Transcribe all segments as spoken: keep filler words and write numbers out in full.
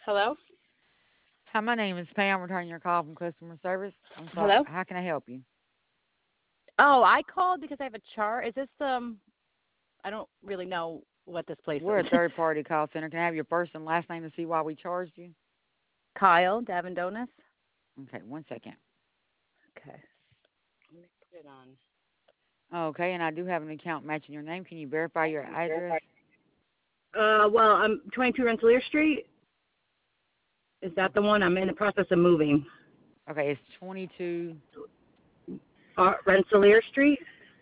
Hello? Hi, my name is Pam. Returning your call from customer service. I'm sorry. Hello? How can I help you? Oh, I called because I have a chart. Is this um I don't really know what this place We're is. a third-party call center. Can I have your first and last name to see why we charged you? Kyle Davendonis. Okay, one second. Okay. Let me put it on. Okay, and I do have an account matching your name. Can you verify your address? Uh well, I'm twenty-two Rensselaer Street. Is that the Okay. one? I'm in the process of moving. Okay, it's twenty-two. Uh, Rensselaer Street?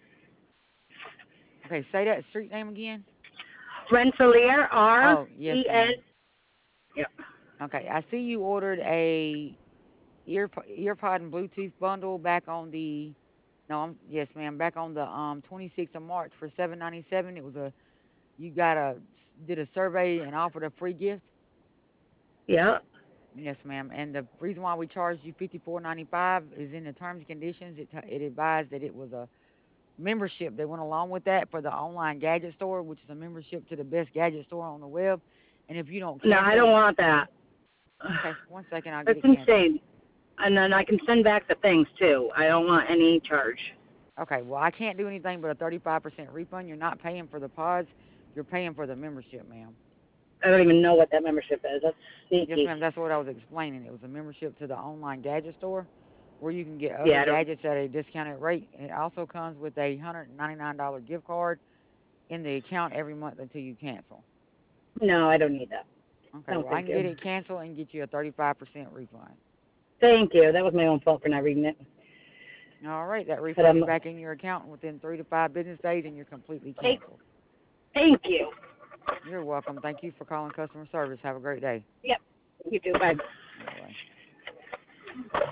Okay, say that street name again. Rensselaer R Oh, yes, E N. ma'am. Yeah. Okay, I see you ordered a ear earpod and Bluetooth bundle back on the no, I'm, yes, ma'am, back on the um twenty-sixth of March for seven ninety-seven. It was a you got a did a survey and offered a free gift. Yeah. Yes, ma'am. And the reason why we charged you fifty four ninety five is in the terms and conditions. It t- it advised that it was a membership that went along with that for the online gadget store, which is a membership to the best gadget store on the web. And if you don't No, I cancel, don't want that. okay, one second, I'll get That's it canceled. insane. And then I can send back the things too. I don't want any charge. Okay, well I can't do anything but a thirty five percent refund. You're not paying for the pods. You're paying for the membership, ma'am. I don't even know what that membership is. That's Yes, sneaky. ma'am. That's what I was explaining. It was a membership to the online gadget store where you can get other Yeah, I don't. gadgets at a discounted rate. It also comes with a one hundred ninety-nine dollars gift card in the account every month until you cancel. No, I don't need that. Okay, No, well, I thank can you. get it canceled and get you a thirty-five percent refund. Thank you. That was my own fault for not reading it. All right, that But refund is um, back in your account within three to five business days and you're completely thank, canceled. thank you. You're welcome. Thank you for calling customer service. Have a great day. Yep. You too. Bye. Bye bye.